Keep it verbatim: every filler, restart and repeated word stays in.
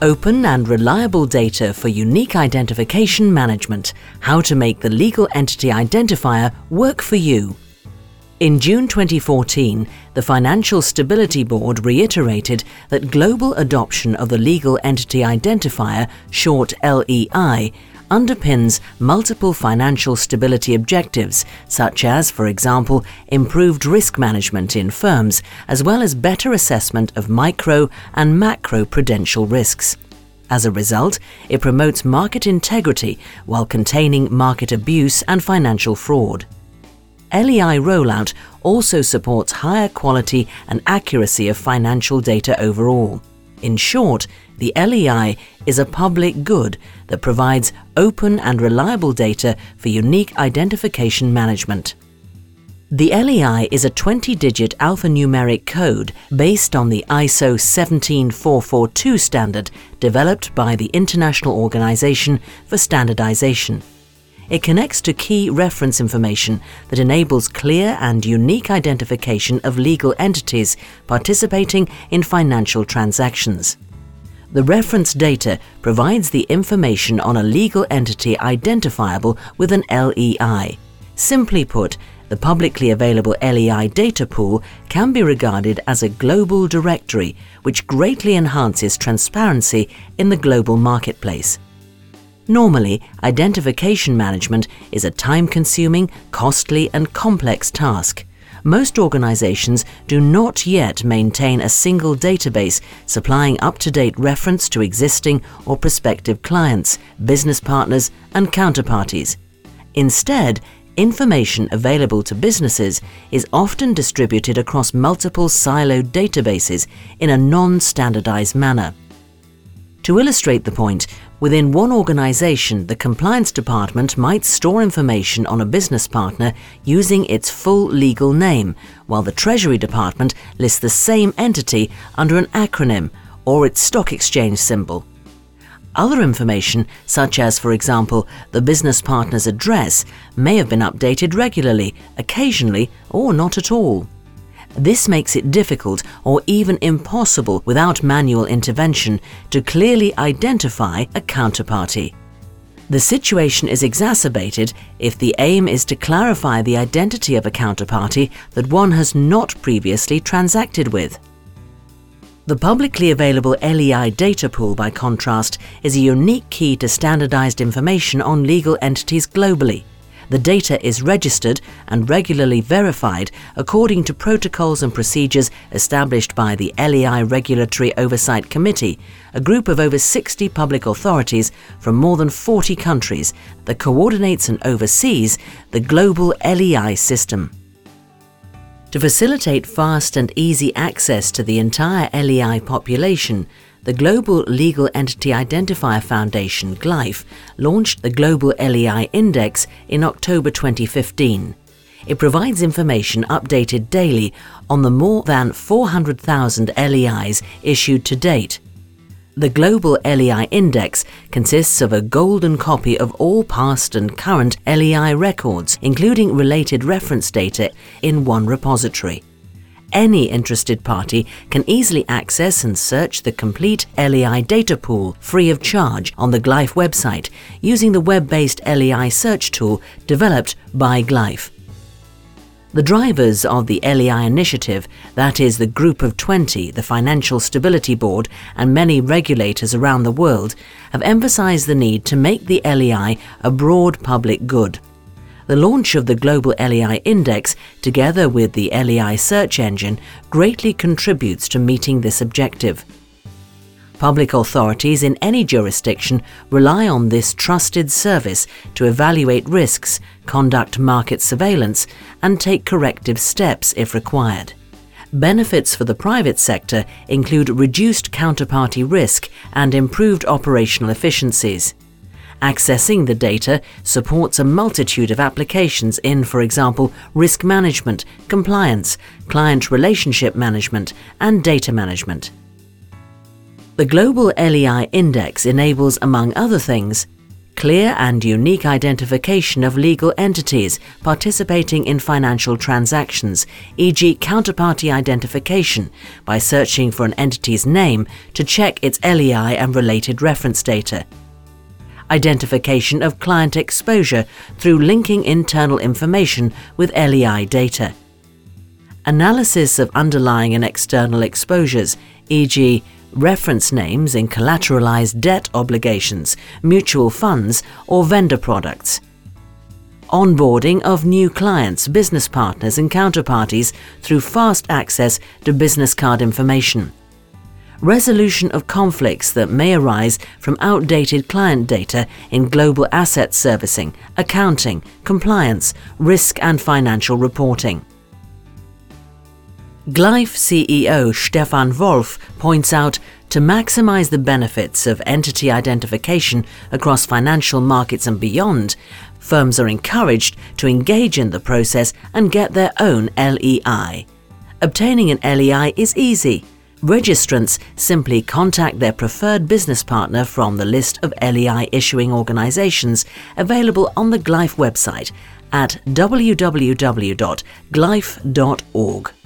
Open and reliable data for unique identification management. How to make the legal entity identifier work for you. In June twenty fourteen, the Financial Stability Board reiterated that global adoption of the Legal Entity Identifier, short L E I, underpins multiple financial stability objectives, such as, for example, improved risk management in firms, as well as better assessment of micro and macro prudential risks. As a result, it promotes market integrity while containing market abuse and financial fraud. L E I rollout also supports higher quality and accuracy of financial data overall. In short, the L E I is a public good that provides open and reliable data for unique identification management. The L E I is a twenty-digit alphanumeric code based on the I S O seventeen four forty-two standard developed by the International Organization for Standardization. It connects to key reference information that enables clear and unique identification of legal entities participating in financial transactions. The reference data provides the information on a legal entity identifiable with an L E I. Simply put, the publicly available L E I data pool can be regarded as a global directory, which greatly enhances transparency in the global marketplace. Normally, identification management is a time-consuming, costly and complex task. Most organizations do not yet maintain a single database supplying up-to-date reference to existing or prospective clients, business partners and counterparties. Instead, information available to businesses is often distributed across multiple siloed databases in a non-standardized manner. To illustrate the point, within one organization, the compliance department might store information on a business partner using its full legal name, while the Treasury Department lists the same entity under an acronym or its stock exchange symbol. Other information, such as, for example, the business partner's address, may have been updated regularly, occasionally, or not at all. This makes it difficult or even impossible without manual intervention to clearly identify a counterparty. The situation is exacerbated if the aim is to clarify the identity of a counterparty that one has not previously transacted with. The publicly available L E I data pool, by contrast, is a unique key to standardized information on legal entities globally. The data is registered and regularly verified according to protocols and procedures established by the L E I Regulatory Oversight Committee, a group of over sixty public authorities from more than forty countries that coordinates and oversees the global L E I system. To facilitate fast and easy access to the entire L E I population, the Global Legal Entity Identifier Foundation, GLIFE, launched the Global L E I Index in October twenty fifteen. It provides information updated daily on the more than four hundred thousand L E Is issued to date. The Global L E I Index consists of a golden copy of all past and current L E I records, including related reference data, in one repository. Any interested party can easily access and search the complete L E I data pool free of charge on the GLIFE website using the web-based L E I search tool developed by GLIFE. The drivers of the L E I initiative, that is the Group of twenty, the Financial Stability Board, and many regulators around the world, have emphasized the need to make the L E I a broad public good. The launch of the Global L E I Index, together with the L E I search engine, greatly contributes to meeting this objective. Public authorities in any jurisdiction rely on this trusted service to evaluate risks, conduct market surveillance, and take corrective steps if required. Benefits for the private sector include reduced counterparty risk and improved operational efficiencies. Accessing the data supports a multitude of applications in, for example, risk management, compliance, client relationship management, and data management. The Global L E I Index enables, among other things, clear and unique identification of legal entities participating in financial transactions, for example counterparty identification, by searching for an entity's name to check its L E I and related reference data. Identification of client exposure through linking internal information with L E I data. Analysis of underlying and external exposures, for example reference names in collateralized debt obligations, mutual funds or vendor products. Onboarding of new clients, business partners and counterparties through fast access to business card information. Resolution of conflicts that may arise from outdated client data in global asset servicing, accounting, compliance, risk and financial reporting. Glyph C E O Stefan Wolf points out, to maximize the benefits of entity identification across financial markets and beyond, firms are encouraged to engage in the process and get their own L E I. Obtaining an L E I is easy. Registrants simply contact their preferred business partner from the list of L E I issuing organizations available on the Glyph website at w w w dot glyph dot org.